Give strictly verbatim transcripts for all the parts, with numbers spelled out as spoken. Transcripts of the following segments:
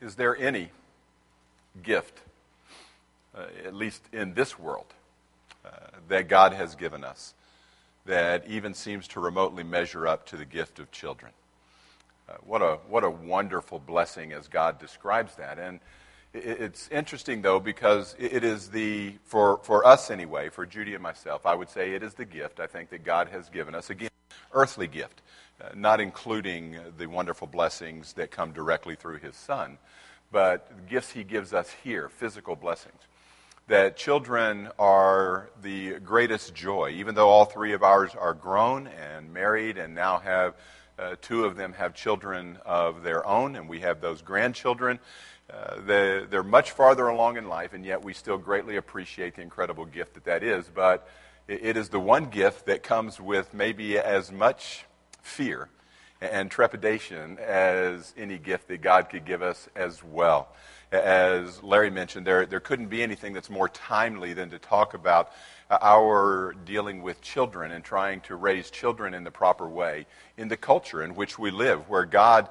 Is there any gift, uh, at least in this world, uh, that God has given us that even seems to remotely measure up to the gift of children? Uh, what a what a wonderful blessing as God describes that. And it, it's interesting, though, because it, it is the, for, for us anyway, for Judy and myself, I would say it is the gift, I think, that God has given us. Again, earthly gift, uh, not including the wonderful blessings that come directly through his Son, but gifts he gives us here, physical blessings. That children are the greatest joy, even though all three of ours are grown and married and now have, uh, two of them have children of their own, and we have those grandchildren. Uh, they, they're much farther along in life, and yet we still greatly appreciate the incredible gift that that is. But it, it is the one gift that comes with maybe as much fear and trepidation as any gift that God could give us as well. As Larry mentioned, there, there couldn't be anything that's more timely than to talk about our dealing with children and trying to raise children in the proper way in the culture in which we live, where God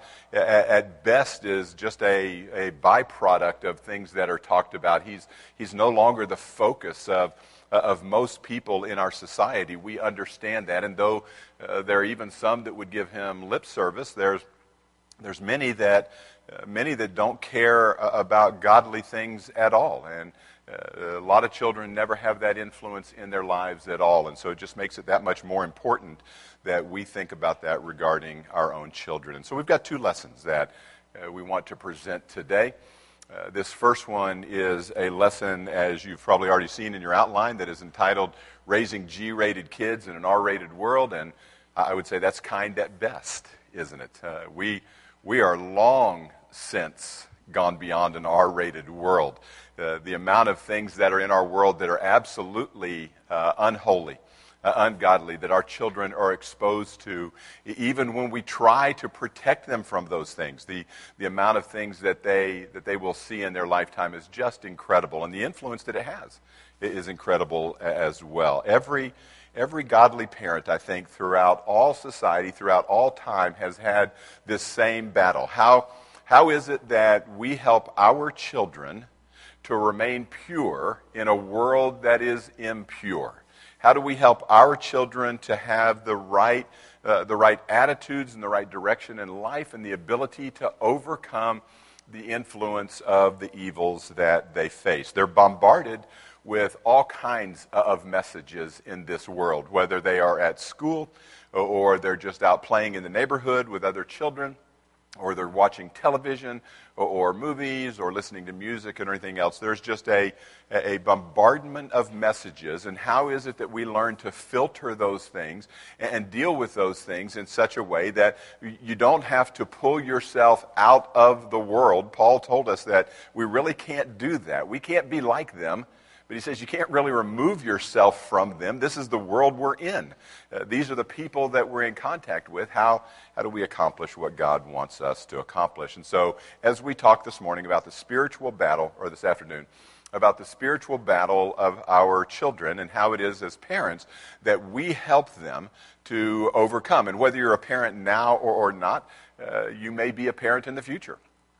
at best is just a, a byproduct of things that are talked about. He's, he's no longer the focus of of most people in our society. We understand that, and though uh, there are even some that would give him lip service, there's there's many that uh, many that don't care uh, about godly things at all, and uh, a lot of children never have that influence in their lives at all, and so it just makes it that much more important that we think about that regarding our own children. And so we've got two lessons that uh, we want to present today. Uh, this first one is a lesson, as you've probably already seen in your outline, that is entitled Raising G-Rated Kids in an R-Rated World, and I would say that's kind at best, isn't it? Uh, we we are long since gone beyond an R-rated world. Uh, the amount of things that are in our world that are absolutely uh, unholy, Uh, ungodly, that our children are exposed to, even when we try to protect them from those things. The the amount of things that they that they will see in their lifetime is just incredible, and the influence that it has is incredible as well. Every every godly parent, I think, throughout all society, throughout all time, has had this same battle. How how is it that we help our children to remain pure in a world that is impure? How do we help our children to have the right, uh, the right attitudes and the right direction in life and the ability to overcome the influence of the evils that they face? They're bombarded with all kinds of messages in this world, whether they are at school or they're just out playing in the neighborhood with other children, or they're watching television or, or movies or listening to music and anything else. There's just a, a bombardment of messages. And how is it that we learn to filter those things and deal with those things in such a way that you don't have to pull yourself out of the world? Paul told us that we really can't do that. We can't be like them. But he says you can't really remove yourself from them. This is the world we're in. Uh, these are the people that we're in contact with. How, how do we accomplish what God wants us to accomplish? And so as we talk this morning about the spiritual battle, or this afternoon, about the spiritual battle of our children and how it is as parents that we help them to overcome. And whether you're a parent now or, or not, uh, you may be a parent in the future.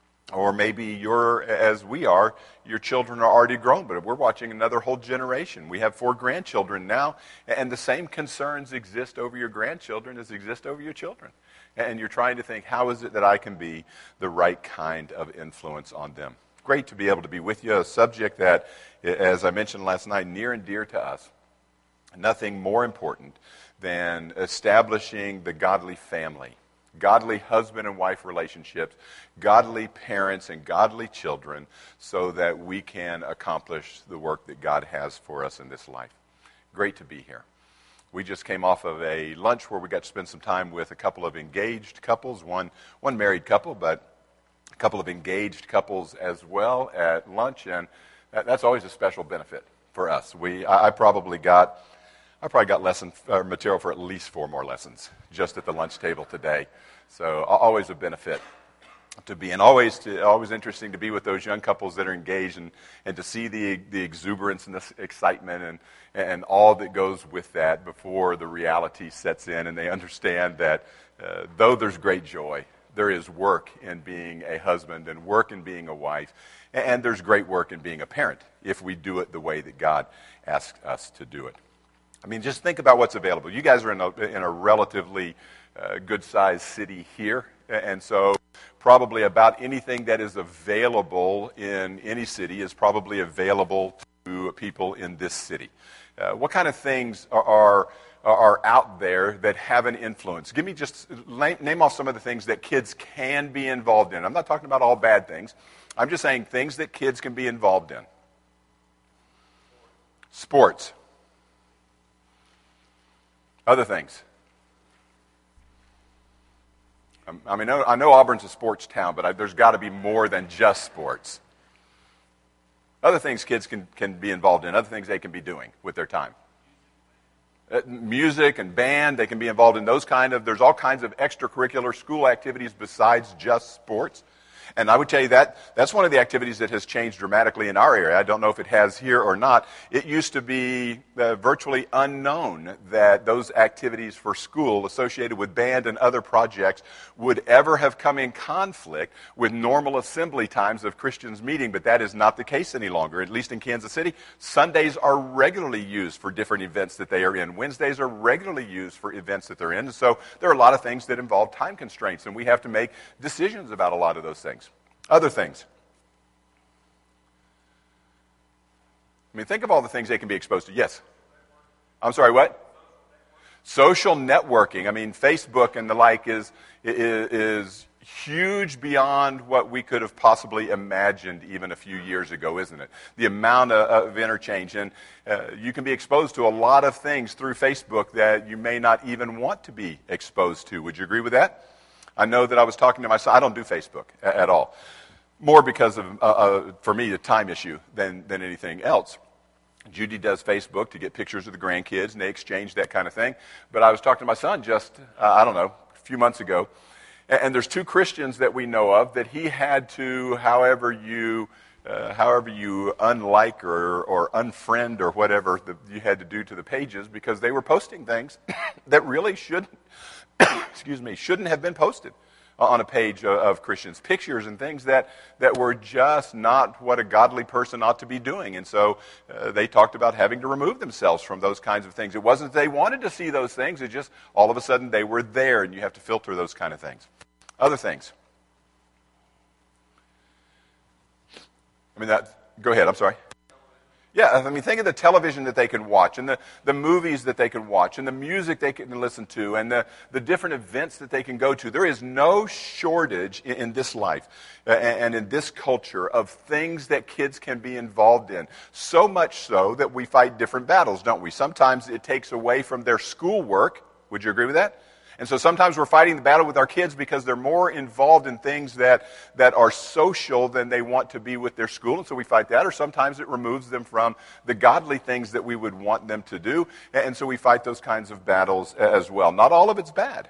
Or maybe you're, as we are, your children are already grown, but we're watching another whole generation. We have four grandchildren now, and the same concerns exist over your grandchildren as exist over your children. And you're trying to think, how is it that I can be the right kind of influence on them? Great to be able to be with you, a subject that, as I mentioned last night, near and dear to us. Nothing more important than establishing the godly family. Godly husband and wife relationships, godly parents and godly children, so that we can accomplish the work that God has for us in this life. Great to be here. We just came off of a lunch where we got to spend some time with a couple of engaged couples, one one married couple, but a couple of engaged couples as well at lunch, and that, that's always a special benefit for us. We I, I probably got I probably got lesson uh, material for at least four more lessons just at the lunch table today. So always a benefit to be, and always to, always interesting to be with those young couples that are engaged, and, and to see the the exuberance and the excitement and and all that goes with that before the reality sets in, and they understand that uh, though there's great joy, There is work in being a husband and work in being a wife. And there's great work in being a parent if we do it the way that God asks us to do it. I mean, just think about what's available. You guys are in a, in a relatively uh, good-sized city here. And so probably about anything that is available in any city is probably available to people in this city. Uh, what kind of things are, are are out there that have an influence? Give me just, name off some of the things that kids can be involved in. I'm not talking about all bad things. I'm just saying things that kids can be involved in. Sports. Other things. I mean, I know Auburn's a sports town, but I, there's got to be more than just sports. Other things kids can, can be involved in, other things they can be doing with their time. Uh, music and band, they can be involved in those kind of, there's all kinds of extracurricular school activities besides just sports. And I would tell you that that's one of the activities that has changed dramatically in our area. I don't know if it has here or not. It used to be uh, virtually unknown that those activities for school associated with band and other projects would ever have come in conflict with normal assembly times of Christians meeting, but that is not the case any longer. At least in Kansas City, Sundays are regularly used for different events that they are in. Wednesdays are regularly used for events that they're in. And so there are a lot of things that involve time constraints, and we have to make decisions about a lot of those things. Other things. I mean, think of all the things they can be exposed to. Yes. I'm sorry, what? Social networking. I mean, Facebook and the like is, is, is huge beyond what we could have possibly imagined even a few years ago, isn't it? The amount of, of interchange. And uh, you can be exposed to a lot of things through Facebook that you may not even want to be exposed to. Would you agree with that? I know that I was talking to my son. I don't do Facebook a- at all. More because of, uh, uh, for me, a time issue than, than anything else. Judy does Facebook to get pictures of the grandkids, and they exchange that kind of thing. But I was talking to my son just, uh, I don't know, a few months ago. And, and there's two Christians that we know of that he had to, however you, uh, however you unlike or, or unfriend or whatever the, you had to do to the pages because they were posting things that really shouldn't. excuse me, shouldn't have been posted on a page of Christians. Pictures and things that, that were just not what a godly person ought to be doing. And so uh, they talked about having to remove themselves from those kinds of things. It wasn't that they wanted to see those things. It just, all of a sudden, they were there, and you have to filter those kind of things. Other things. I mean, that, go ahead, I'm sorry. Yeah, I mean, think of the television that they can watch and the, the movies that they can watch and the music they can listen to and the, the different events that they can go to. There is no shortage in, in this life uh, and in this culture of things that kids can be involved in. So much so that we fight different battles, don't we? Sometimes it takes away from their schoolwork. Would you agree with that? And so sometimes we're fighting the battle with our kids because they're more involved in things that, that are social than they want to be with their school, and so we fight that. Or sometimes it removes them from the godly things that we would want them to do, and so we fight those kinds of battles as well. Not all of it's bad.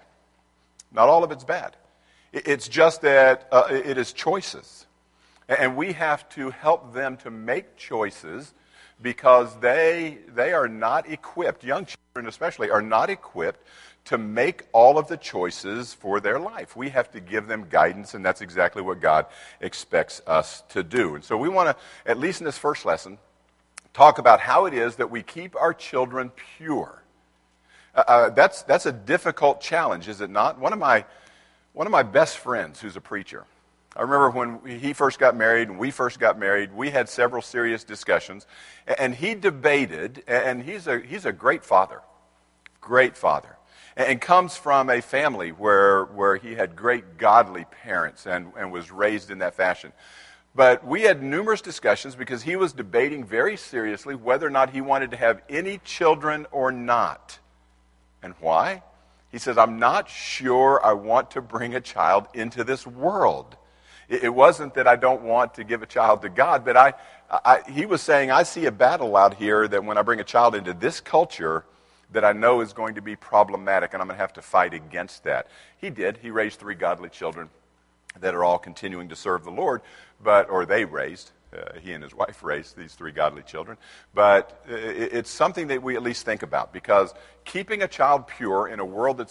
Not all of it's bad. It's just that uh, it is choices. And we have to help them to make choices because they they are not equipped, young children especially, are not equipped to make all of the choices for their life. We have to give them guidance, and that's exactly what God expects us to do. And so we want to, at least in this first lesson, talk about how it is that we keep our children pure. Uh, uh, that's that's a difficult challenge, is it not? One of my one of my best friends, who's a preacher, I remember when he first got married and we first got married, we had several serious discussions, and he debated, and he's a he's a great father, great father. And comes from a family where where he had great godly parents and, and was raised in that fashion. But we had numerous discussions because he was debating very seriously whether or not he wanted to have any children or not. And why? He says, I'm not sure I want to bring a child into this world. It, it wasn't that I don't want to give a child to God, but I, I he was saying, I see a battle out here that when I bring a child into this culture, that I know is going to be problematic, and I'm going to have to fight against that. He did. He raised three godly children that are all continuing to serve the Lord, but or they raised. Uh, he and his wife raised these three godly children. But it, it's something that we at least think about, because keeping a child pure in a world that's very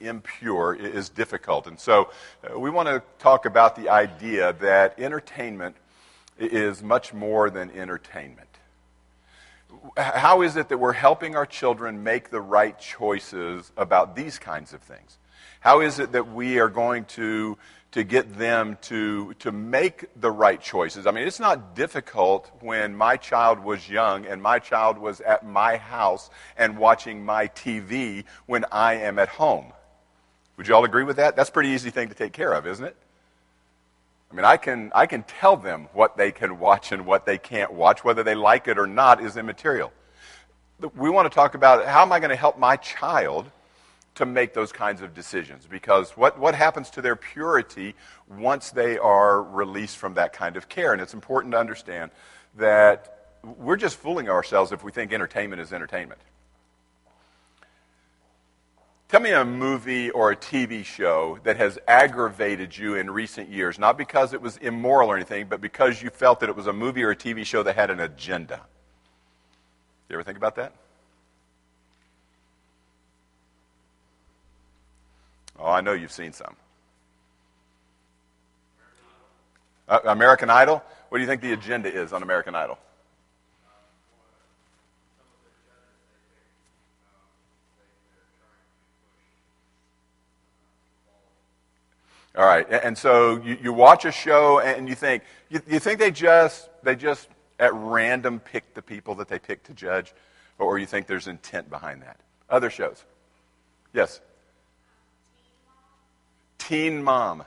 impure is difficult. And so uh, we want to talk about the idea that entertainment is much more than entertainment. How is it that we're helping our children make the right choices about these kinds of things? How is it that we are going to, to get them to, to make the right choices? I mean, it's not difficult when my child was young and my child was at my house and watching my T V when I am at home. Would you all agree with that? That's a pretty easy thing to take care of, isn't it? I mean, I can, I can tell them what they can watch and what they can't watch. Whether they like it or not is immaterial. We want to talk about how am I going to help my child to make those kinds of decisions, because what, what happens to their purity once they are released from that kind of care? And it's important to understand that we're just fooling ourselves if we think entertainment is entertainment. Tell me a movie or a T V show that has aggravated you in recent years, not because it was immoral or anything, but because you felt that it was a movie or a T V show that had an agenda. You ever think about that? Oh, I know you've seen some. Uh, American Idol? What do you think the agenda is on American Idol? All right, and so you, you watch a show and you think, you, you think they just they just at random pick the people that they pick to judge, or you think there's intent behind that? Other shows? Yes. Teen Mom.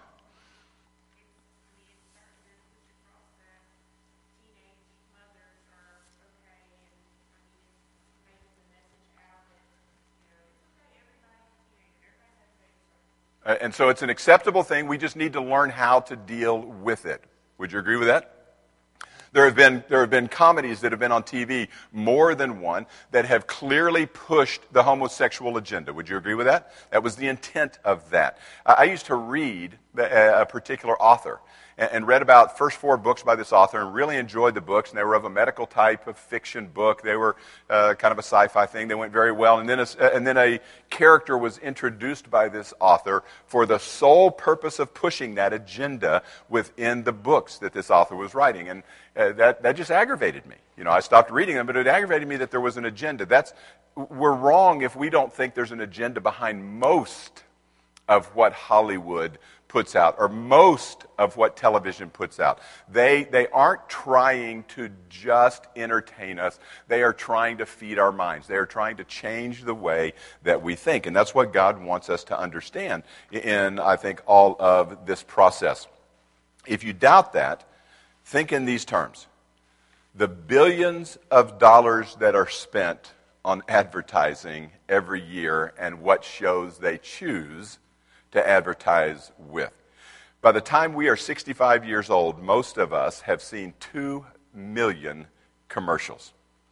Uh, and so it's an acceptable thing. We just need to learn how to deal with it. Would you agree with that? There have been there have been comedies that have been on T V, more than one, that have clearly pushed the homosexual agenda. Would you agree with that? That was the intent of that. I, I used to read the, uh, a particular author and, and read about first four books by this author and really enjoyed the books. And they were of a medical type of fiction book. They were uh, kind of a sci-fi thing. They went very well. And then a, and then a character was introduced by this author for the sole purpose of pushing that agenda within the books that this author was writing. And Uh, that, that just aggravated me. You know, I stopped reading them, but it aggravated me that there was an agenda. That's, we're wrong if we don't think there's an agenda behind most of what Hollywood puts out, or most of what television puts out. They, they aren't trying to just entertain us. They are trying to feed our minds. They are trying to change the way that we think. And that's what God wants us to understand in, I think, all of this process. If you doubt that, think in these terms. The billions of dollars that are spent on advertising every year and what shows they choose to advertise with. By the time we are sixty-five years old, most of us have seen two million commercials.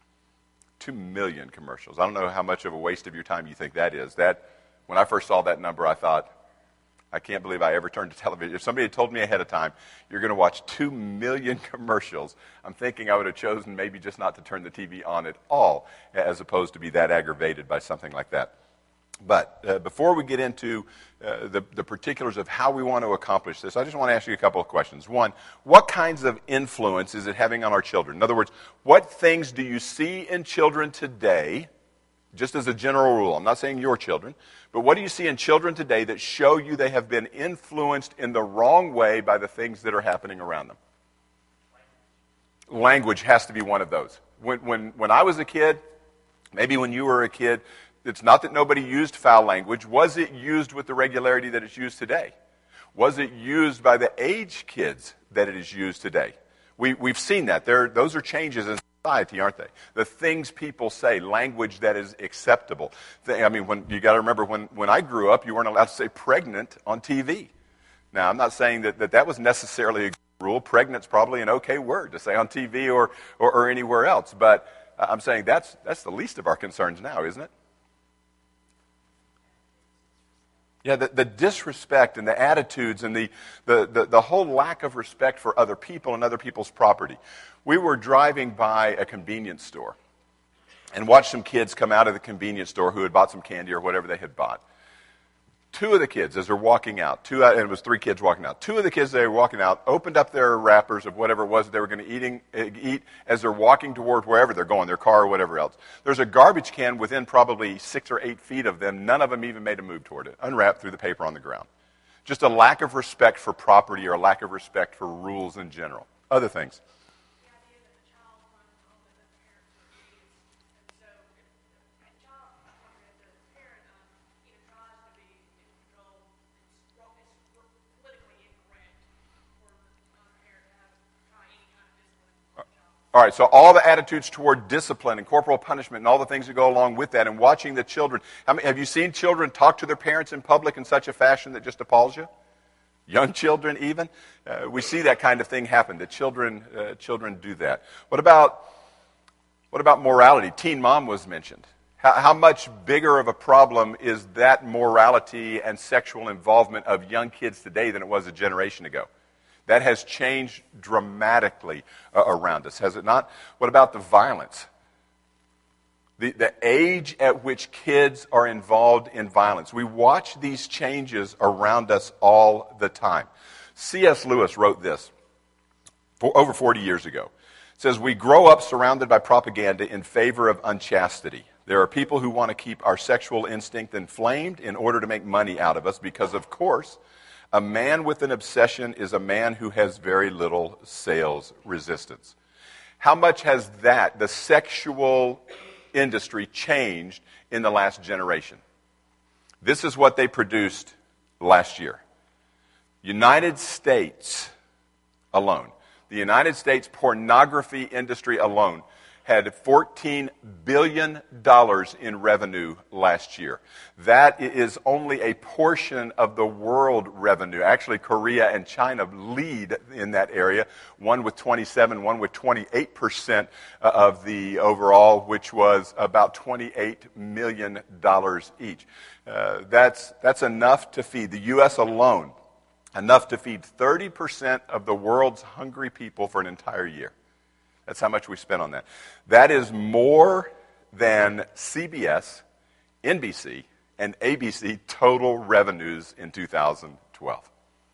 Two million commercials. I don't know how much of a waste of your time you think that is. That, when I first saw that number, I thought, I can't believe I ever turned to television. If somebody had told me ahead of time, you're going to watch two million commercials, I'm thinking I would have chosen maybe just not to turn the T V on at all, as opposed to be that aggravated by something like that. But uh, before we get into uh, the, the particulars of how we want to accomplish this, I just want to ask you a couple of questions. One, what kinds of influence is it having on our children? In other words, what things do you see in children today, just as a general rule? I'm not saying your children, but what do you see in children today that show you they have been influenced in the wrong way by the things that are happening around them? Language has to be one of those. When, when, when I was a kid, maybe when you were a kid, it's not that nobody used foul language. Was it used with the regularity that it's used today? Was it used by the age kids that it is used today? We, we've seen that. There, those are changes in society, aren't they? The things people say, language that is acceptable. I mean, when you got to remember, when, when I grew up, you weren't allowed to say pregnant on T V. Now, I'm not saying that that, that was necessarily a good rule. Pregnant's probably an okay word to say on T V or, or, or anywhere else. But I'm saying that's, that's the least of our concerns now, isn't it? Yeah, the, the disrespect and the attitudes and the, the, the, the whole lack of respect for other people and other people's property. We were driving by a convenience store and watched some kids come out of the convenience store who had bought some candy or whatever they had bought. Two of the kids, as they're walking out, two and it was three kids walking out. Two of the kids, they were walking out, opened up their wrappers of whatever it was they were going to eating, eat as they're walking toward wherever they're going, their car or whatever else. There's a garbage can within probably six or eight feet of them. None of them even made a move toward it. Unwrapped, threw the paper on the ground. Just a lack of respect for property or a lack of respect for rules in general. Other things. All right, so all the attitudes toward discipline and corporal punishment and all the things that go along with that, and watching the children. How many, have you seen children talk to their parents in public in such a fashion that just appalls you? Young children even? Uh, we see that kind of thing happen, that children uh, children do that. What about, what about morality? Teen mom was mentioned. How, how much bigger of a problem is that morality and sexual involvement of young kids today than it was a generation ago? That has changed dramatically uh, around us, has it not? What about the violence? The, the age at which kids are involved in violence. We watch these changes around us all the time. C S Lewis wrote this for, over forty years ago. It says, "We grow up surrounded by propaganda in favor of unchastity. There are people who want to keep our sexual instinct inflamed in order to make money out of us because, of course, a man with an obsession is a man who has very little sales resistance." How much has that, the sexual industry, changed in the last generation? This is what they produced last year. United States alone, the United States pornography industry alone had fourteen billion dollars in revenue last year. That is only a portion of the world revenue. Actually, Korea and China lead in that area, one with twenty-seven, one with twenty-eight percent of the overall, which was about twenty-eight million dollars each. Uh, that's, that's enough to feed, the U S alone, enough to feed thirty percent of the world's hungry people for an entire year. That's how much we spent on that. That is more than C B S, N B C, and A B C total revenues in two thousand twelve.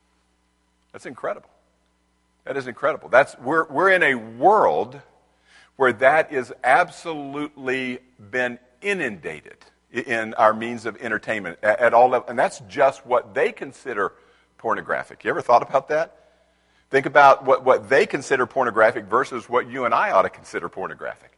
That's incredible. That is incredible. That's, we're, we're in a world where that is absolutely been inundated in our means of entertainment at, at all levels. And that's just what they consider pornographic. You ever thought about that? Think about what, what they consider pornographic versus what you and I ought to consider pornographic.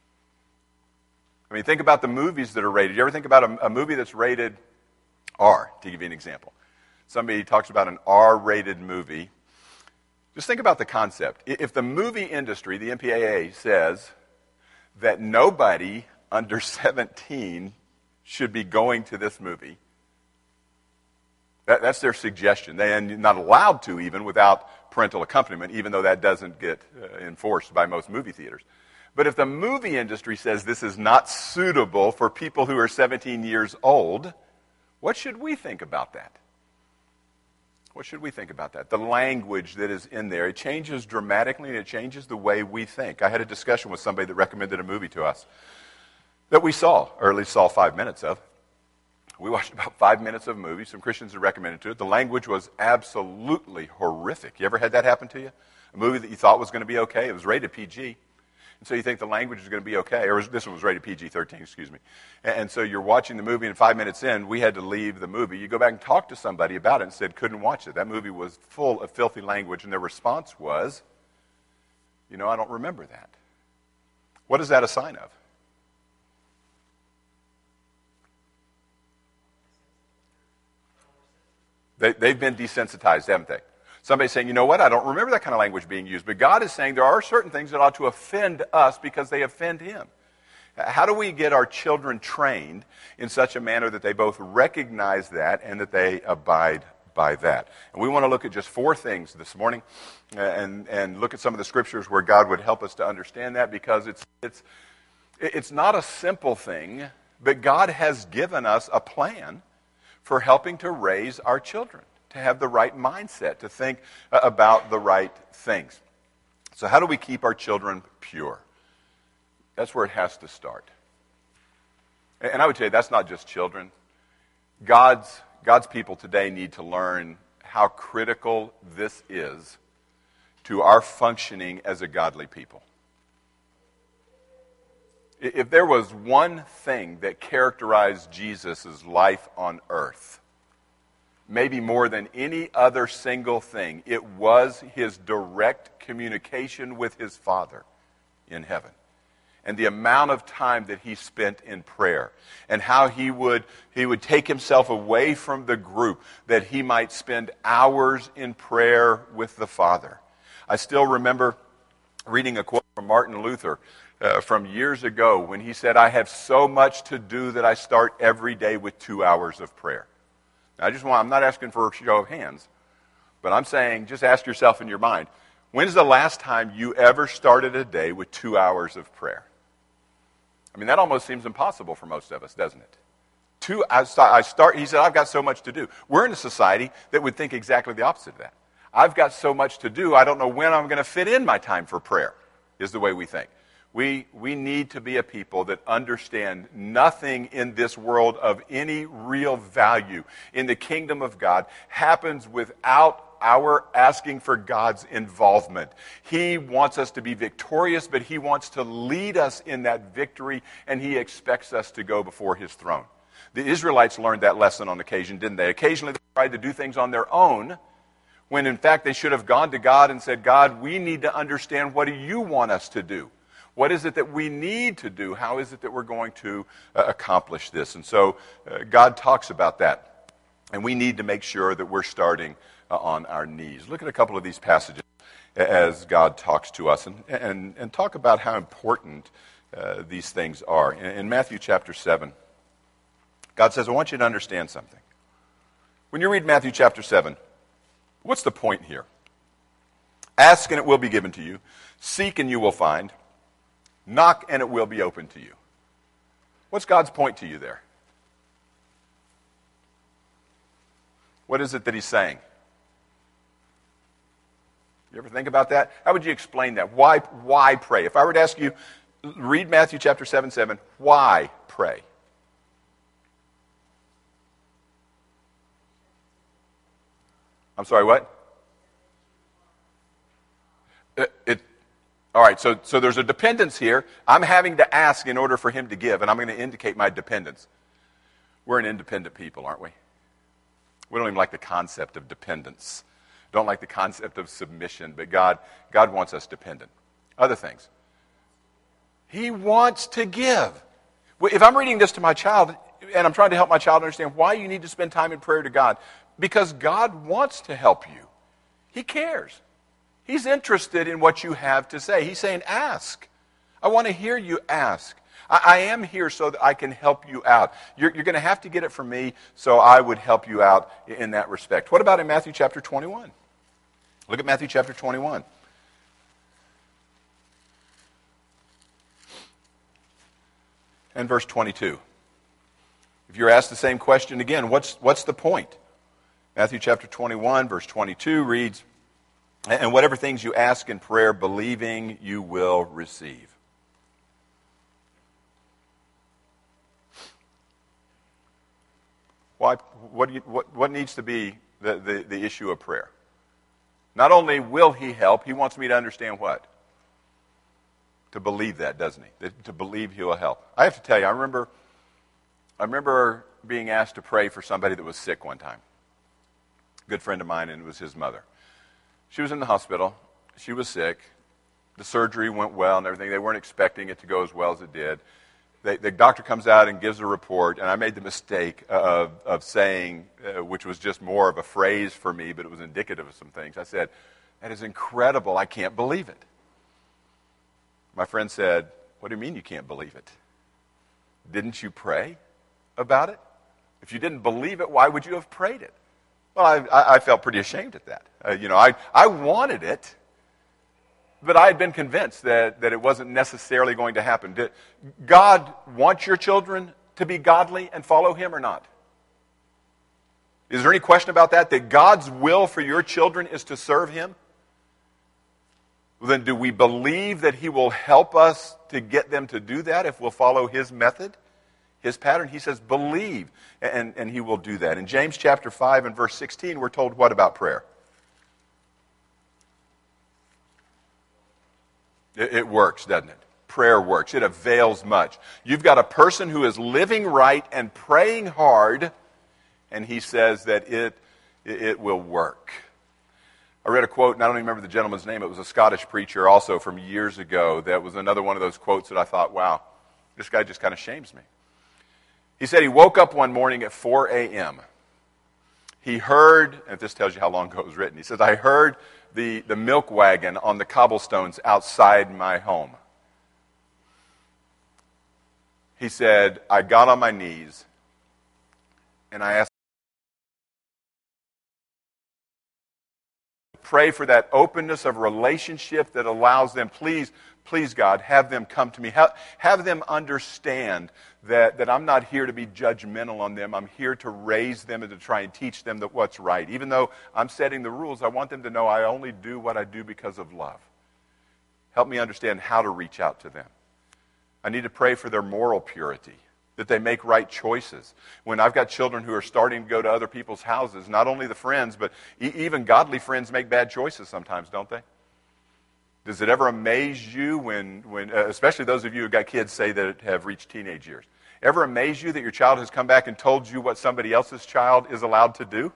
I mean, think about the movies that are rated. You ever think about a, a movie that's rated R, to give you an example? Somebody talks about an R-rated movie. Just think about the concept. If the movie industry, the M P A A, says that nobody under seventeen should be going to this movie, that, that's their suggestion. They're not allowed to even without parental accompaniment, even though that doesn't get uh, enforced by most movie theaters. But if the movie industry says this is not suitable for people who are seventeen years old, what should we think about that? What should we think about that? The language that is in there, it changes dramatically and it changes the way we think. I had a discussion with somebody that recommended a movie to us that we saw, or at least saw five minutes of. We watched about five minutes of a movie. Some Christians had recommended to it. The language was absolutely horrific. You ever had that happen to you? A movie that you thought was going to be okay. It was rated P G. And so you think the language is going to be okay. Or this one was rated P G thirteen, excuse me. And, and so you're watching the movie, and five minutes in, we had to leave the movie. You go back and talk to somebody about it and said, couldn't watch it. That movie was full of filthy language. And their response was, you know, I don't remember that. What is that a sign of? They, they've been desensitized, haven't they? Somebody's saying, you know what, I don't remember that kind of language being used. But God is saying there are certain things that ought to offend us because they offend Him. How do we get our children trained in such a manner that they both recognize that and that they abide by that? And we want to look at just four things this morning and, and look at some of the scriptures where God would help us to understand that, because it's, it's, it's not a simple thing, but God has given us a plan for helping to raise our children, to have the right mindset, to think about the right things. So how do we keep our children pure? That's where it has to start. And I would tell you, that's not just children. God's God's people today need to learn how critical this is to our functioning as a godly people. If there was one thing that characterized Jesus' life on earth, maybe more than any other single thing, it was his direct communication with his Father in heaven. And the amount of time that he spent in prayer, and how he would he would take himself away from the group that he might spend hours in prayer with the Father. I still remember reading a quote from Martin Luther uh, from years ago when he said, "I have so much to do that I start every day with two hours of prayer." Now, I just want, I'm not asking for a show of hands, but I'm saying just ask yourself in your mind, when's the last time you ever started a day with two hours of prayer? I mean, that almost seems impossible for most of us, doesn't it? Two, I start, I start, he said, I've got so much to do. We're in a society that would think exactly the opposite of that. I've got so much to do, I don't know when I'm going to fit in my time for prayer, is the way we think. We, we need to be a people that understand nothing in this world of any real value in the kingdom of God happens without our asking for God's involvement. He wants us to be victorious, but he wants to lead us in that victory, and he expects us to go before his throne. The Israelites learned that lesson on occasion, didn't they? Occasionally they tried to do things on their own, when in fact they should have gone to God and said, God, we need to understand, what do you want us to do? What is it that we need to do? How is it that we're going to uh, accomplish this? And so uh, God talks about that. And we need to make sure that we're starting uh, on our knees. Look at a couple of these passages as God talks to us, and, and, and talk about how important uh, these things are. In, in Matthew chapter seven, God says, I want you to understand something. When you read Matthew chapter seven, what's the point here? Ask and it will be given to you. Seek and you will find. Knock and it will be open to you. What's God's point to you there? What is it that he's saying? You ever think about that? How would you explain that? Why, why pray? If I were to ask you, read Matthew chapter seven, seven, why pray? I'm sorry, what? It, it All right, so, so there's a dependence here. I'm having to ask in order for him to give, and I'm going to indicate my dependence. We're an independent people, aren't we? We don't even like the concept of dependence. Don't like the concept of submission, but God, God wants us dependent. Other things. He wants to give. If I'm reading this to my child, and I'm trying to help my child understand why you need to spend time in prayer to God, because God wants to help you. He cares. He's interested in what you have to say. He's saying, ask. I want to hear you ask. I, I am here so that I can help you out. You're, you're going to have to get it from me, so I would help you out in that respect. What about in Matthew chapter twenty-one? Look at Matthew chapter twenty-one. And verse twenty-two. If you're asked the same question again, what's, what's the point? Matthew chapter twenty-one, verse twenty-two reads, and whatever things you ask in prayer, believing, you will receive. Why? What, do you, what, what needs to be the, the, the issue of prayer? Not only will he help, he wants me to understand what? To believe that, doesn't he? That, to believe he will help. I have to tell you, I remember, I remember being asked to pray for somebody that was sick one time. A good friend of mine, and it was his mother. She was in the hospital. She was sick. The surgery went well and everything. They weren't expecting it to go as well as it did. They, the doctor comes out and gives a report, and I made the mistake of, of saying, uh, which was just more of a phrase for me, but it was indicative of some things. I said, that is incredible. I can't believe it. My friend said, what do you mean you can't believe it? Didn't you pray about it? If you didn't believe it, why would you have prayed it? Well, I, I, I felt pretty ashamed at that. Uh, you know, I, I wanted it, but I had been convinced that, that it wasn't necessarily going to happen. Did God want your children to be godly and follow him or not? Is there any question about that? That God's will for your children is to serve him? Well, then do we believe that he will help us to get them to do that if we'll follow his method? His pattern, he says, believe, and, and he will do that. In James chapter five and verse sixteen, we're told what about prayer? It, it works, doesn't it? Prayer works. It avails much. You've got a person who is living right and praying hard, and he says that it, it will work. I read a quote, and I don't even remember the gentleman's name. It was a Scottish preacher also from years ago. That was another one of those quotes that I thought, wow, this guy just kind of shames me. He said he woke up one morning at four a.m. He heard, and this tells you how long ago it was written, he says, I heard the, the milk wagon on the cobblestones outside my home. He said, I got on my knees, and I asked, pray for that openness of relationship that allows them, please, please God, have them come to me. Have, have them understand that, that I'm not here to be judgmental on them. I'm here to raise them and to try and teach them that what's right. Even though I'm setting the rules, I want them to know I only do what I do because of love. Help me understand how to reach out to them. I need to pray for their moral purity, that they make right choices. When I've got children who are starting to go to other people's houses, not only the friends, but e- even godly friends make bad choices sometimes, don't they? Does it ever amaze you when, when uh, especially those of you who got kids, say, that have reached teenage years, ever amaze you that your child has come back and told you what somebody else's child is allowed to do?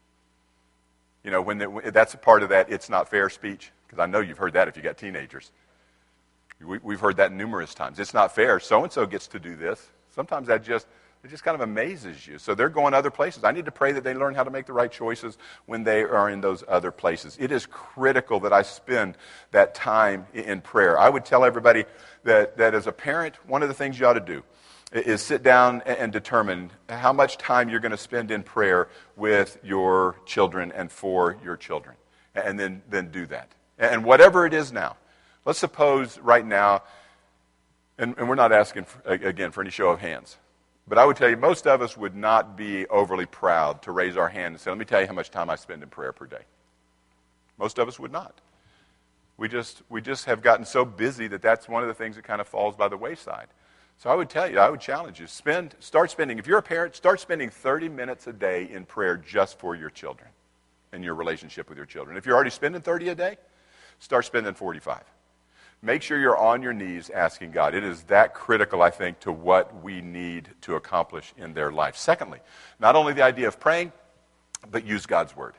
You know, when, the, when that's a part of that it's not fair speech, because I know you've heard that if you got teenagers. We, we've heard that numerous times. It's not fair. So-and-so gets to do this. Sometimes that just, it just kind of amazes you. So they're going other places. I need to pray that they learn how to make the right choices when they are in those other places. It is critical that I spend that time in prayer. I would tell everybody that, that as a parent, one of the things you ought to do is sit down and determine how much time you're going to spend in prayer with your children and for your children. And then, then do that. And whatever it is now. Let's suppose right now, and, and we're not asking, for, again, for any show of hands, but I would tell you most of us would not be overly proud to raise our hand and say, let me tell you how much time I spend in prayer per day. Most of us would not. We just, we just have gotten so busy that that's one of the things that kind of falls by the wayside. So I would tell you, I would challenge you, spend, start spending, if you're a parent, start spending thirty minutes a day in prayer just for your children and your relationship with your children. If you're already spending thirty a day, start spending forty-five. Make sure you're on your knees asking God. It is that critical, I think, to what we need to accomplish in their life. Secondly, not only the idea of praying, but use God's word.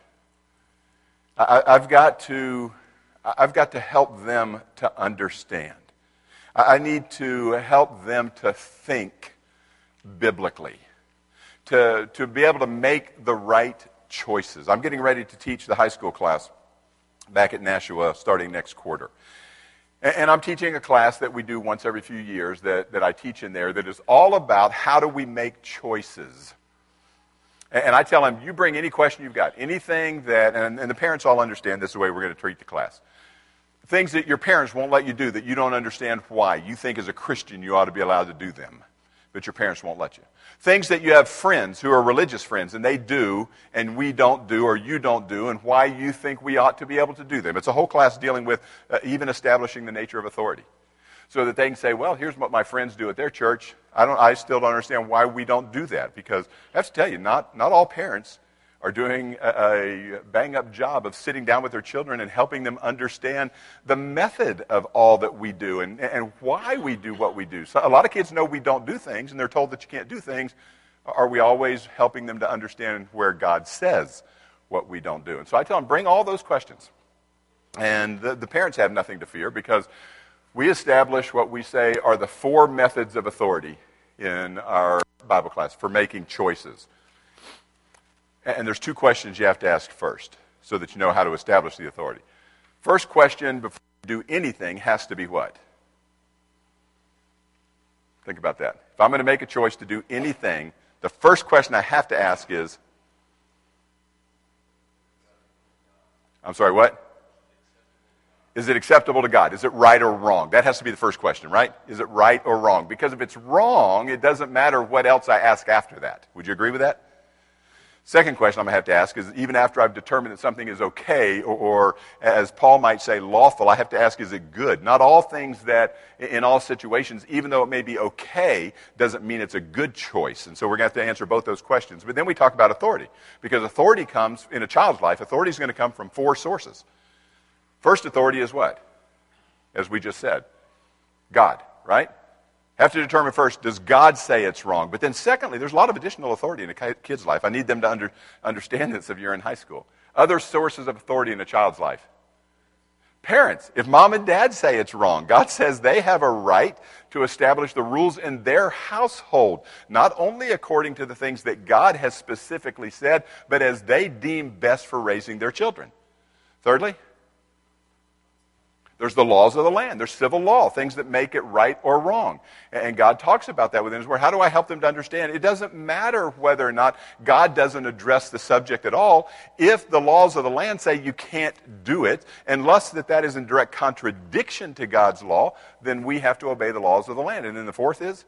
I, I've got to, I've got to help them to understand. I need to help them to think biblically, to, to be able to make the right choices. I'm getting ready to teach the high school class back at Nashua starting next quarter. And I'm teaching a class that we do once every few years that, that I teach in there that is all about how do we make choices. And I tell them, you bring any question you've got, anything that, and, and the parents all understand this is the way we're going to treat the class. Things that your parents won't let you do that you don't understand why. You think as a Christian you ought to be allowed to do them, but your parents won't let you. Things that you have friends who are religious friends, and they do, and we don't do, or you don't do, and why you think we ought to be able to do them. It's a whole class dealing with uh, even establishing the nature of authority. So that they can say, well, here's what my friends do at their church. I don't. I still don't understand why we don't do that. Because I have to tell you, not, not all parents are doing a, a bang-up job of sitting down with their children and helping them understand the method of all that we do and, and why we do what we do. So a lot of kids know we don't do things, and they're told that you can't do things. Are we always helping them to understand where God says what we don't do? And so I tell them, bring all those questions. And the, the parents have nothing to fear because we establish what we say are the four methods of authority in our Bible class for making choices. And there's two questions you have to ask first so that you know how to establish the authority. First question before you do anything has to be what? Think about that. If I'm going to make a choice to do anything, the first question I have to ask is, I'm sorry, what? Is it acceptable to God? Is it right or wrong? That has to be the first question, right? Is it right or wrong? Because if it's wrong, it doesn't matter what else I ask after that. Would you agree with that? Second question I'm going to have to ask is, even after I've determined that something is okay, or, or as Paul might say, lawful, I have to ask, is it good? Not all things that, in all situations, even though it may be okay, doesn't mean it's a good choice. And so we're going to have to answer both those questions. But then we talk about authority, because authority comes, in a child's life, authority is going to come from four sources. First authority is what? As we just said, God, right? Have to determine first, does God say it's wrong? But then secondly, there's a lot of additional authority in a kid's life. I need them to under, understand this if you're in high school. Other sources of authority in a child's life. Parents, if mom and dad say it's wrong, God says they have a right to establish the rules in their household, not only according to the things that God has specifically said, but as they deem best for raising their children. Thirdly, there's the laws of the land. There's civil law, things that make it right or wrong. And God talks about that within His Word. How do I help them to understand? It doesn't matter whether or not God doesn't address the subject at all. If the laws of the land say you can't do it, unless that that is in direct contradiction to God's law, then we have to obey the laws of the land. And then the fourth is?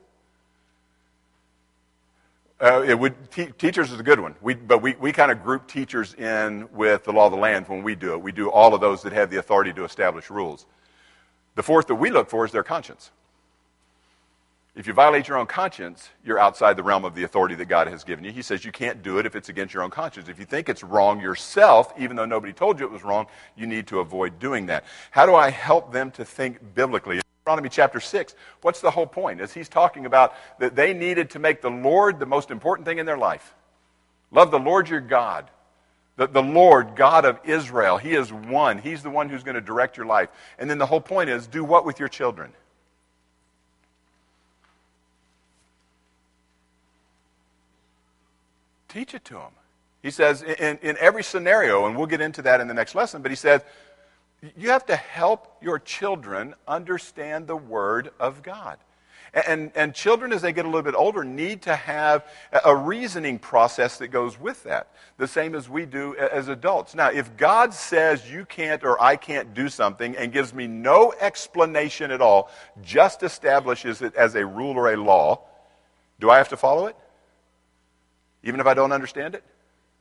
Uh, it would te- teachers is a good one, we, but we, we kind of group teachers in with the law of the land when we do it. We do all of those that have the authority to establish rules. The fourth that we look for is their conscience. If you violate your own conscience, you're outside the realm of the authority that God has given you. He says you can't do it if it's against your own conscience. If you think it's wrong yourself, even though nobody told you it was wrong, you need to avoid doing that. How do I help them to think biblically? Deuteronomy chapter six, what's the whole point? As he's talking about that they needed to make the Lord the most important thing in their life. Love the Lord your God. The, the Lord, God of Israel. He is one. He's the one who's going to direct your life. And then the whole point is, do what with your children? Teach it to them. He says in, in every scenario, and we'll get into that in the next lesson, but he says, you have to help your children understand the Word of God. And, and children, as they get a little bit older, need to have a reasoning process that goes with that, the same as we do as adults. Now, if God says you can't or I can't do something and gives me no explanation at all, just establishes it as a rule or a law, do I have to follow it? Even if I don't understand it?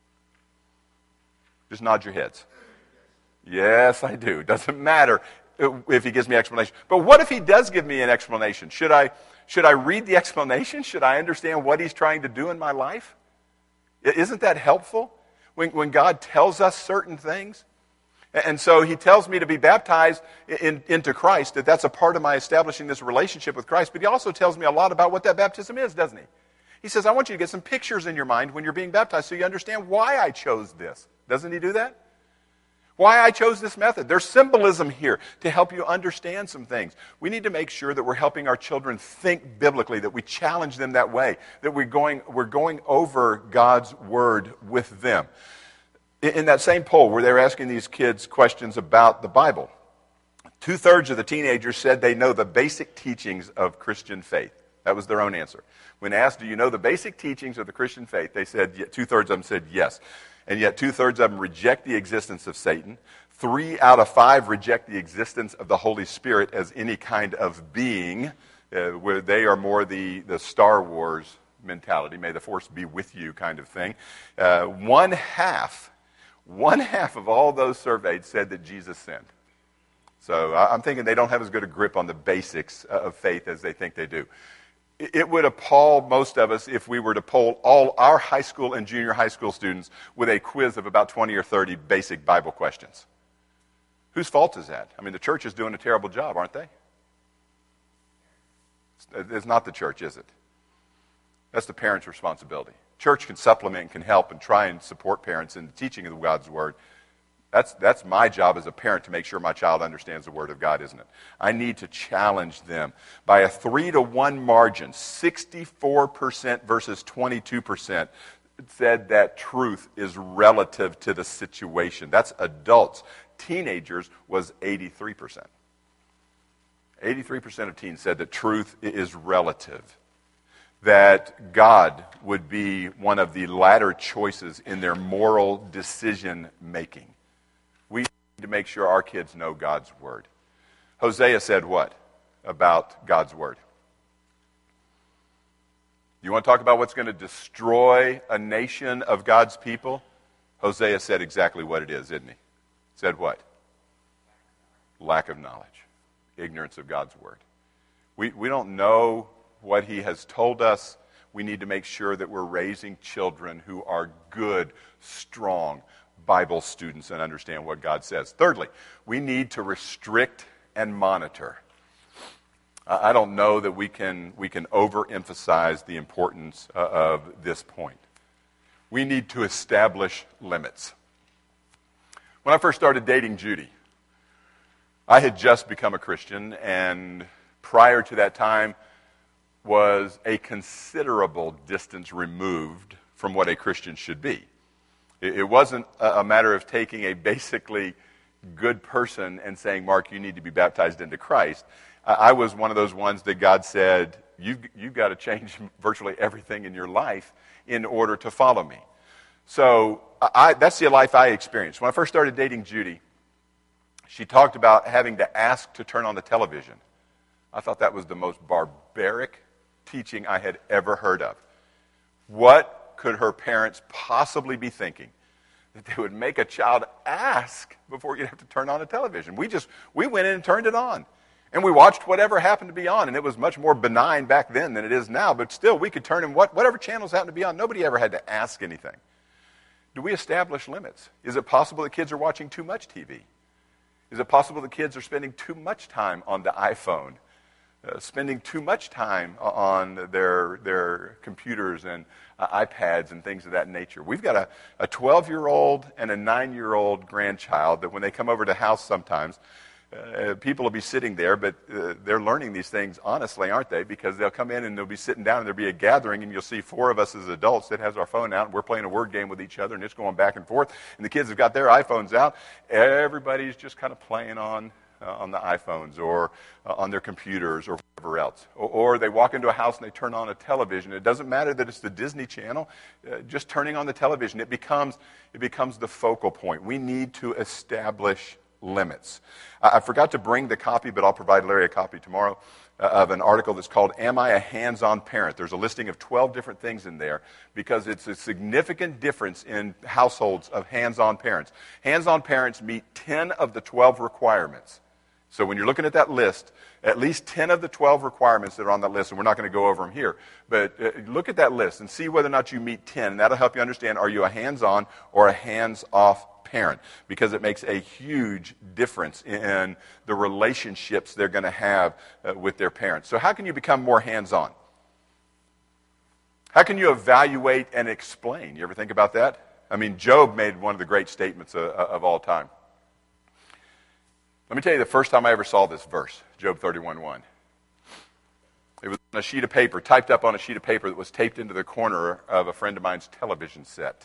Just nod your heads. Yes, I do. Doesn't matter if he gives me explanation. But what if he does give me an explanation? Should I, should I read the explanation? Should I understand what he's trying to do in my life? Isn't that helpful? When, when God tells us certain things? And so he tells me to be baptized in, into Christ, that that's a part of my establishing this relationship with Christ. But he also tells me a lot about what that baptism is, doesn't he? He says, I want you to get some pictures in your mind when you're being baptized so you understand why I chose this. Doesn't he do that? Why I chose this method. There's symbolism here to help you understand some things. We need to make sure that we're helping our children think biblically, that we challenge them that way, that we're going, we're going over God's Word with them. In, in that same poll where they were asking these kids questions about the Bible, two-thirds of the teenagers said they know the basic teachings of Christian faith. That was their own answer. When asked, do you know the basic teachings of the Christian faith, they said, two-thirds of them said yes. And yet two-thirds of them reject the existence of Satan. Three out of five reject the existence of the Holy Spirit as any kind of being, uh, where they are more the, the Star Wars mentality, may the force be with you kind of thing. Uh, one half, one half of all those surveyed said that Jesus sinned. So I'm thinking they don't have as good a grip on the basics of faith as they think they do. It would appall most of us if we were to poll all our high school and junior high school students with a quiz of about twenty or thirty basic Bible questions. Whose fault is that? I mean, the church is doing a terrible job, aren't they? It's not the church, is it? That's the parents' responsibility. Church can supplement and can help and try and support parents in the teaching of God's Word. That's, that's my job as a parent to make sure my child understands the Word of God, isn't it? I need to challenge them. By a three to one margin, sixty-four percent versus twenty-two percent said that truth is relative to the situation. That's adults. Teenagers was eighty-three percent. eighty-three percent of teens said that truth is relative. That God would be one of the latter choices in their moral decision making. We need to make sure our kids know God's Word. Hosea said what about God's Word? You want to talk about what's going to destroy a nation of God's people? Hosea said exactly what it is, didn't he? Said what? Lack of knowledge. Ignorance of God's word. We, we don't know what he has told us. We need to make sure that we're raising children who are good, strong Bible students and understand what God says. Thirdly, we need to restrict and monitor. I don't know that we can we can overemphasize the importance uh, of this point. We need to establish limits. When I first started dating Judy, I had just become a Christian, and prior to that time was a considerable distance removed from what a Christian should be. It, it wasn't a, a matter of taking a basically good person and saying, Mark, you need to be baptized into Christ. I was one of those ones that God said, you've, you've got to change virtually everything in your life in order to follow me. So I, that's the life I experienced. When I first started dating Judy, she talked about having to ask to turn on the television. I thought that was the most barbaric teaching I had ever heard of. What could her parents possibly be thinking? That they would make a child ask before you'd have to turn on a television. We just, we went in and turned it on. And we watched whatever happened to be on, and it was much more benign back then than it is now, but still, we could turn in what, whatever channels happened to be on. Nobody ever had to ask anything. Do we establish limits? Is it possible that kids are watching too much T V? Is it possible that kids are spending too much time on the iPhone, uh, spending too much time on their, their computers and uh, iPads and things of that nature? We've got a, a twelve-year-old and a nine-year-old grandchild that when they come over to the house sometimes, Uh, people will be sitting there, but uh, they're learning these things honestly, aren't they? Because they'll come in and they'll be sitting down and there'll be a gathering and you'll see four of us as adults that has our phone out and we're playing a word game with each other and it's going back and forth. And the kids have got their iPhones out. Everybody's just kind of playing on uh, on the iPhones or uh, on their computers or whatever else. Or, or they walk into a house and they turn on a television. It doesn't matter that it's the Disney Channel. Uh, just turning on the television, it becomes it becomes the focal point. We need to establish limits. I forgot to bring the copy, but I'll provide Larry a copy tomorrow uh, of an article that's called Am I a Hands-On Parent? There's a listing of twelve different things in there because it's a significant difference in households of hands-on parents. Hands-on parents meet ten of the twelve requirements. So when you're looking at that list, at least ten of the twelve requirements that are on that list, and we're not going to go over them here, but uh, look at that list and see whether or not you meet ten, and that'll help you understand, are you a hands-on or a hands-off parent, because it makes a huge difference in the relationships they're going to have uh, with their parents. So how can you become more hands-on? How can you evaluate and explain? You ever think about that? I mean, Job made one of the great statements of, of all time. Let me tell you the first time I ever saw this verse, Job thirty-one one. It was on a sheet of paper, typed up on a sheet of paper that was taped into the corner of a friend of mine's television set.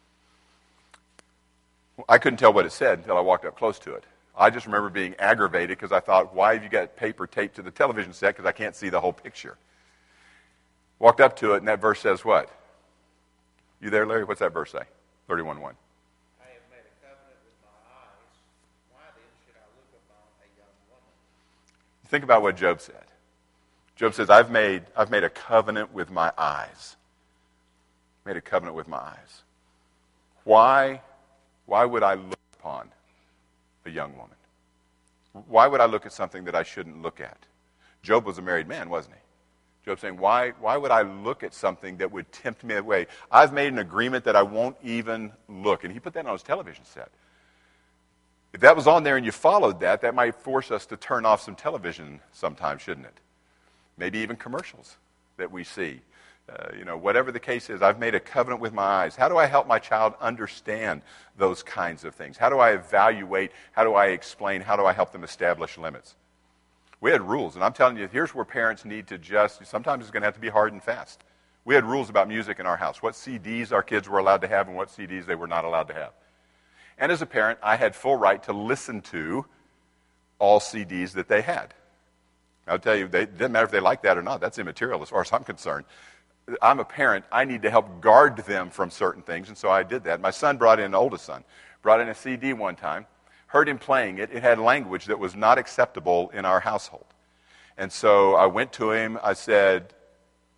I couldn't tell what it said until I walked up close to it. I just remember being aggravated because I thought, why have you got paper taped to the television set? Because I can't see the whole picture. Walked up to it, and that verse says what? You there, Larry? What's that verse say? thirty-one one. I have made a covenant with my eyes. Why then should I look upon a young woman? Think about what Job said. Job says, I've made, I've made a covenant with my eyes. Made a covenant with my eyes. Why? Why would I look upon a young woman? Why would I look at something that I shouldn't look at? Job was a married man, wasn't he? Job's saying, why, why would I look at something that would tempt me away? I've made an agreement that I won't even look. And he put that on his television set. If that was on there and you followed that, that might force us to turn off some television sometimes, shouldn't it? Maybe even commercials that we see. Uh, you know, whatever the case is, I've made a covenant with my eyes. How do I help my child understand those kinds of things? How do I evaluate? How do I explain? How do I help them establish limits? We had rules, and I'm telling you, here's where parents need to just, sometimes it's going to have to be hard and fast. We had rules about music in our house, what C Ds our kids were allowed to have and what C Ds they were not allowed to have. And as a parent, I had full right to listen to all C Ds that they had. I'll tell you, they, it doesn't matter if they like that or not. That's immaterial as far as I'm concerned. I'm a parent. I need to help guard them from certain things, and so I did that. My son brought in, an oldest son, brought in a C D one time, heard him playing it. It had language that was not acceptable in our household. And so I went to him. I said,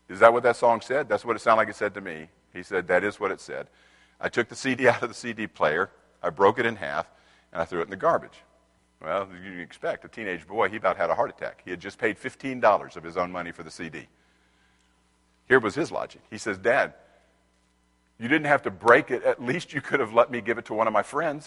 Is that what that song said? That's what it sounded like it said to me. He said, that is what it said. I took the C D out of the C D player, I broke it in half, and I threw it in the garbage. Well, you can expect, a teenage boy, he about had a heart attack. He had just paid fifteen dollars of his own money for the C D. Here was his logic. He says, Dad, you didn't have to break it. At least you could have let me give it to one of my friends.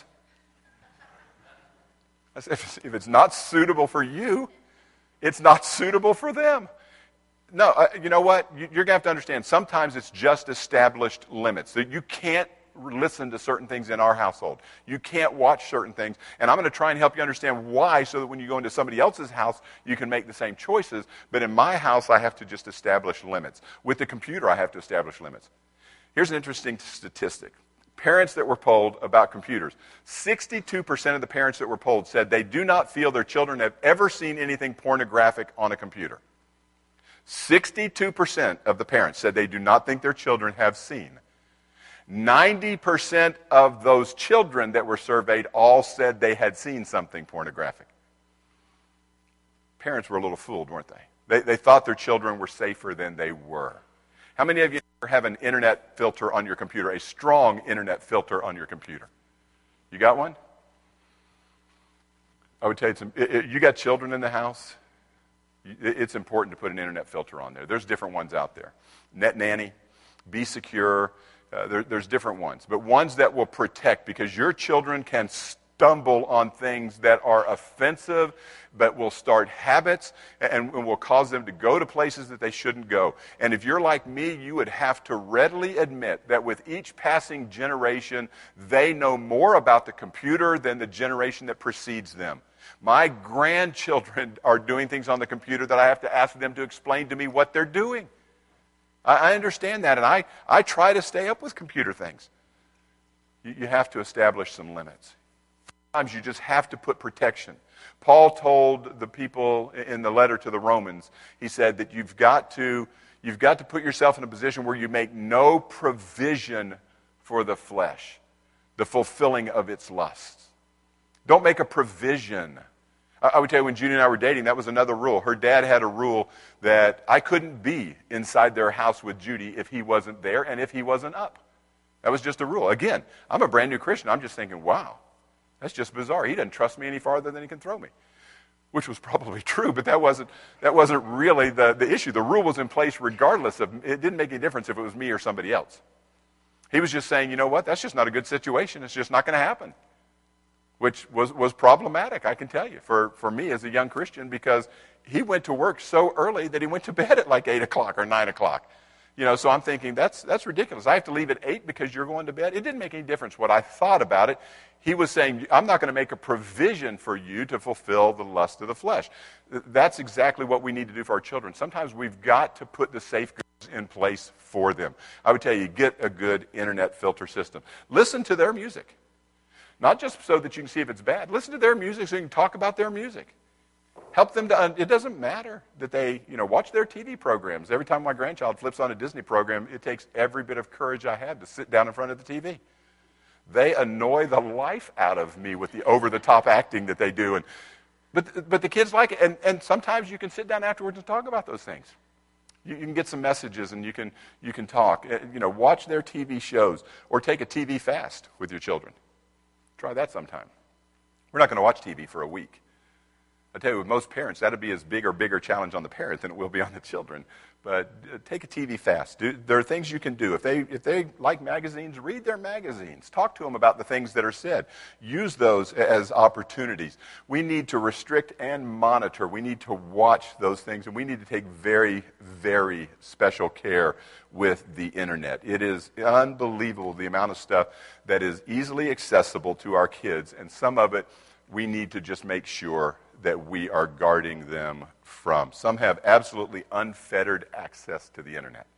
I said, if it's not suitable for you, it's not suitable for them. No, uh, you know what? You, you're going to have to understand, sometimes it's just established limits. That you can't listen to certain things in our household. You can't watch certain things. And I'm going to try and help you understand why, so that when you go into somebody else's house, you can make the same choices. But in my house, I have to just establish limits. With the computer, I have to establish limits. Here's an interesting statistic. Parents that were polled about computers, sixty-two percent of the parents that were polled said they do not feel their children have ever seen anything pornographic on a computer. sixty-two percent of the parents said they do not think their children have seen. ninety percent of those children that were surveyed all said they had seen something pornographic. Parents were a little fooled, weren't they? They, they thought their children were safer than they were. How many of you have an internet filter on your computer, a strong internet filter on your computer? You got one? I would tell you, it's, it, it, you got children in the house, it, it's important to put an internet filter on there. There's different ones out there. Net Nanny, Be Secure, uh, there, there's different ones. But ones that will protect, because your children can stumble on things that are offensive, but will start habits and, and will cause them to go to places that they shouldn't go. And if you're like me, you would have to readily admit that with each passing generation, they know more about the computer than the generation that precedes them. My grandchildren are doing things on the computer that I have to ask them to explain to me what they're doing. I, I understand that, and I, I try to stay up with computer things. You, you have to establish some limits. Sometimes you just have to put protection. Paul told the people in the letter to the Romans, he said that you've got to, you've got to put yourself in a position where you make no provision for the flesh, the fulfilling of its lusts. Don't make a provision. I, I would tell you, when Judy and I were dating, that was another rule. Her dad had a rule that I couldn't be inside their house with Judy if he wasn't there and if he wasn't up. That was just a rule. Again, I'm a brand new Christian. I'm just thinking, wow. That's just bizarre. He doesn't trust me any farther than he can throw me, which was probably true, but that wasn't that wasn't really the, the issue. The rule was in place regardless of, it didn't make any difference if it was me or somebody else. He was just saying, you know what, that's just not a good situation. It's just not going to happen, which was, was problematic, I can tell you, for, for me as a young Christian, because he went to work so early that he went to bed at like eight o'clock or nine o'clock. You know, so I'm thinking, that's that's ridiculous. I have to leave at eight because you're going to bed? It didn't make any difference what I thought about it. He was saying, I'm not going to make a provision for you to fulfill the lust of the flesh. That's exactly what we need to do for our children. Sometimes we've got to put the safeguards in place for them. I would tell you, get a good internet filter system. Listen to their music. Not just so that you can see if it's bad. Listen to their music so you can talk about their music. Help them to, it doesn't matter that they, you know, watch their T V programs. Every time my grandchild flips on a Disney program, it takes every bit of courage I have to sit down in front of the T V. They annoy the life out of me with the over-the-top acting that they do. And, but, but the kids like it. And, and sometimes you can sit down afterwards and talk about those things. You, you can get some messages and you can, you can talk. You know, watch their T V shows or take a T V fast with your children. Try that sometime. We're not going to watch T V for a week. I tell you, with most parents, that'd be as big or bigger challenge on the parent than it will be on the children. But uh, take a T V fast. Do, there are things you can do. If they if they like magazines, read their magazines. Talk to them about the things that are said. Use those as opportunities. We need to restrict and monitor. We need to watch those things, and we need to take very, very special care with the internet. It is unbelievable the amount of stuff that is easily accessible to our kids, and some of it we need to just make sure that we are guarding them from. Some have absolutely unfettered access to the internet.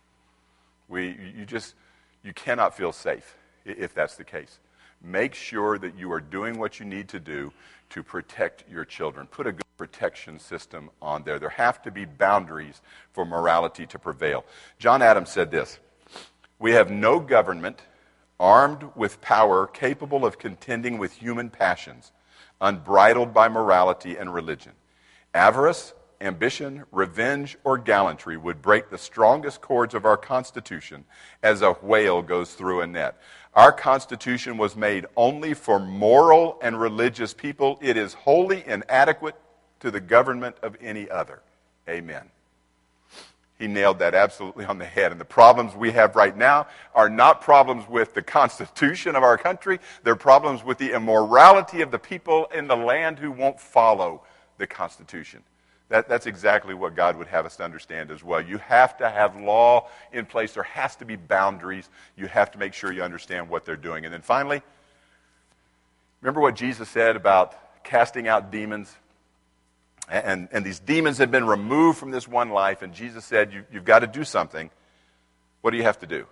We, you just, you cannot feel safe if that's the case. Make sure that you are doing what you need to do to protect your children. Put a good protection system on there. There have to be boundaries for morality to prevail. John Adams said this: "We have no government armed with power capable of contending with human passions, unbridled by morality and religion. Avarice, ambition, revenge, or gallantry would break the strongest cords of our Constitution as a whale goes through a net. Our Constitution was made only for moral and religious people. It is wholly inadequate to the government of any other. Amen. He nailed that absolutely on the head. And the problems we have right now are not problems with the Constitution of our country. They're problems with the immorality of the people in the land who won't follow the Constitution. That, that's exactly what God would have us to understand as well. You have to have law in place. There has to be boundaries. You have to make sure you understand what they're doing. And then finally, remember what Jesus said about casting out demons? And, and these demons had been removed from this one life, and Jesus said, you, you've got to do something. What do you have to do?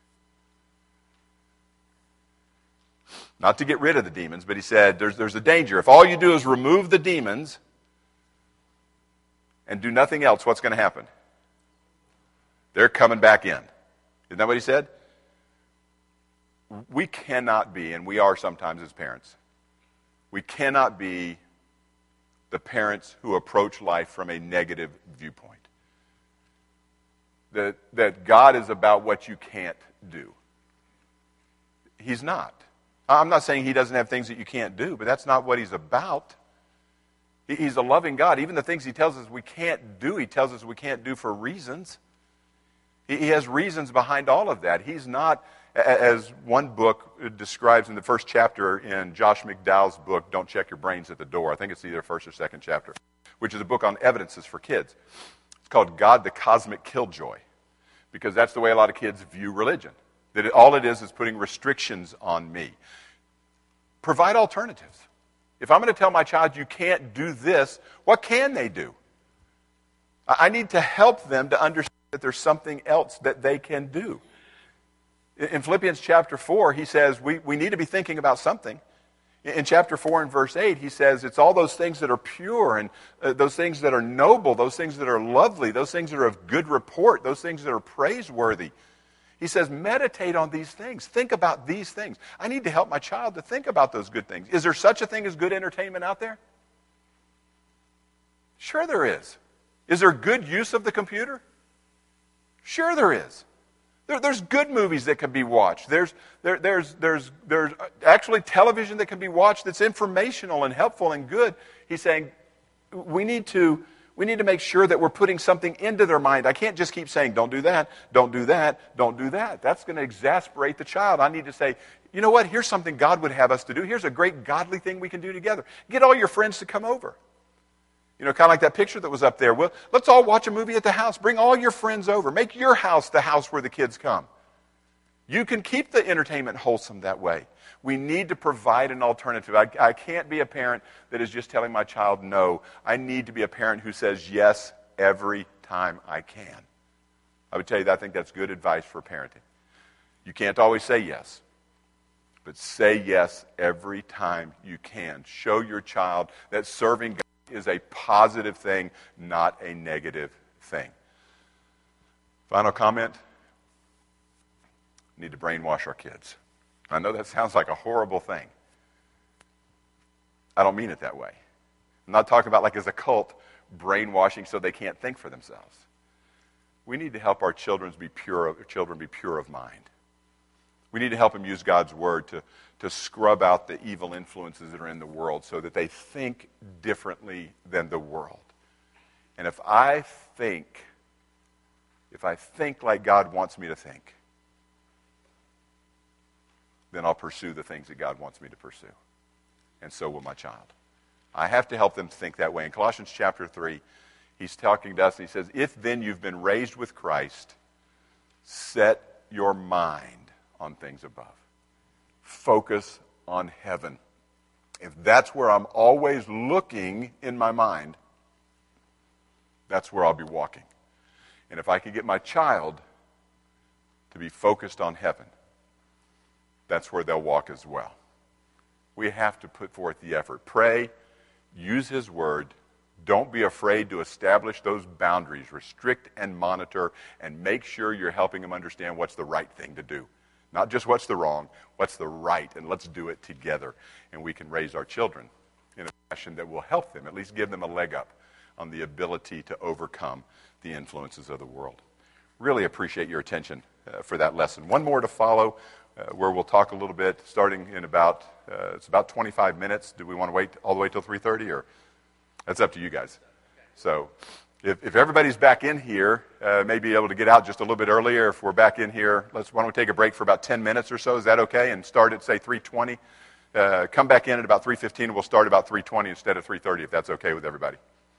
Not to get rid of the demons, but he said, there's, there's a danger. If all you do is remove the demons and do nothing else, what's going to happen? They're coming back in. Isn't that what he said? We cannot be, and we are sometimes as parents, we cannot be the parents who approach life from a negative viewpoint. That, that God is about what you can't do. He's not. I'm not saying he doesn't have things that you can't do, but that's not what he's about. He's a loving God. Even the things he tells us we can't do, he tells us we can't do for reasons. He has reasons behind all of that. He's not, as one book describes in the first chapter in Josh McDowell's book, Don't Check Your Brains at the Door. I think it's either first or second chapter, which is a book on evidences for kids. It's called God the Cosmic Killjoy, because that's the way a lot of kids view religion. That it, all it is is putting restrictions on me. Provide alternatives. If I'm going to tell my child you can't do this, what can they do? I need to help them to understand that there's something else that they can do. In Philippians chapter four, he says we, we need to be thinking about something. In chapter four and verse eight, he says it's all those things that are pure and uh, those things that are noble, those things that are lovely, those things that are of good report, those things that are praiseworthy. He says meditate on these things. Think about these things. I need to help my child to think about those good things. Is there such a thing as good entertainment out there? Sure there is. Is there good use of the computer? Sure there is. There, there's good movies that can be watched. There's, there, there's, there's, there's actually television that can be watched that's informational and helpful and good. He's saying we need to, we need to make sure that we're putting something into their mind. I can't just keep saying, don't do that, don't do that, don't do that. That's going to exasperate the child. I need to say, you know what, here's something God would have us to do. Here's a great godly thing we can do together. Get all your friends to come over. You know, kind of like that picture that was up there. Well, let's all watch a movie at the house. Bring all your friends over. Make your house the house where the kids come. You can keep the entertainment wholesome that way. We need to provide an alternative. I, I can't be a parent that is just telling my child no. I need to be a parent who says yes every time I can. I would tell you that I think that's good advice for parenting. You can't always say yes, but say yes every time you can. Show your child that serving God is a positive thing, not a negative thing. Final comment. We need to brainwash our kids. I know that sounds like a horrible thing. I don't mean it that way. I'm not talking about like as a cult brainwashing so they can't think for themselves. We need to help our children be pure, children be pure of mind. We need to help them use God's word to, to scrub out the evil influences that are in the world so that they think differently than the world. And if I think, if I think like God wants me to think, then I'll pursue the things that God wants me to pursue. And so will my child. I have to help them think that way. In Colossians chapter three, he's talking to us and he says, if then you've been raised with Christ, set your mind on things above. Focus on heaven. If that's where I'm always looking in my mind, that's where I'll be walking. And if I can get my child to be focused on heaven, that's where they'll walk as well. We have to put forth the effort. Pray, use his word. Don't be afraid to establish those boundaries. Restrict and monitor and make sure you're helping them understand what's the right thing to do. Not just what's the wrong, what's the right, and let's do it together. And we can raise our children in a fashion that will help them, at least give them a leg up. on the ability to overcome the influences of the world. Really appreciate your attention uh, for that lesson. One more to follow, uh, where we'll talk a little bit, starting in about, uh, it's about twenty-five minutes. Do we want to wait all the way till three thirty, or that's up to you guys? So if, if everybody's back in here, uh, may be able to get out just a little bit earlier. If we're back in here, let's, why don't we take a break for about ten minutes or so? Is that okay? And start at, say, three twenty. Uh, come back in at about three fifteen, and we'll start about three twenty instead of three thirty, if that's okay with everybody.